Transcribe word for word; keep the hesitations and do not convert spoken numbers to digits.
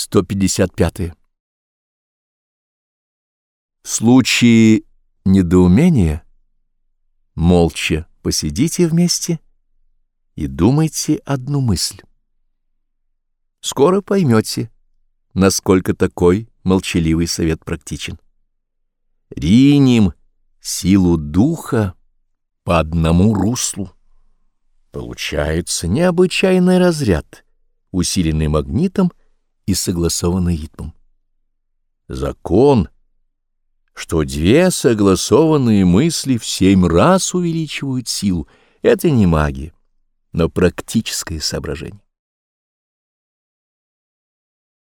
сто пятьдесят пятое. В случае недоумения молча посидите вместе и думайте одну мысль. Скоро поймете, насколько такой молчаливый совет практичен. Ринем силу духа по одному руслу. Получается необычайный разряд, усиленный магнитом и согласованный ритмом. Закон, что две согласованные мысли в семь раз увеличивают силу, это не магия, но практическое соображение.